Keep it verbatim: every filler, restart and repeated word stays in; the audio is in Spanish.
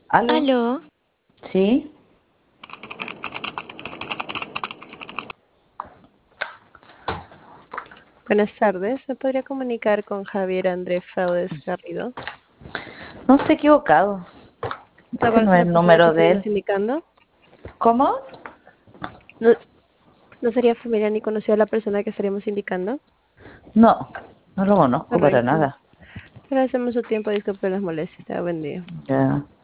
¿Aló? Aló, ¿Sí? Buenas tardes, ¿me podría comunicar con Javier Andrés Faudes Garrido? No, está equivocado. ¿No Ese no conoce es la el persona que número de estaríamos él. indicando? ¿Cómo? ¿No, no sería familiar ni conocido a la persona que estaríamos indicando? No, no lo conozco para Correcto. nada. Agradecemos su tiempo, disculpe las molestias, te buen día. Ya.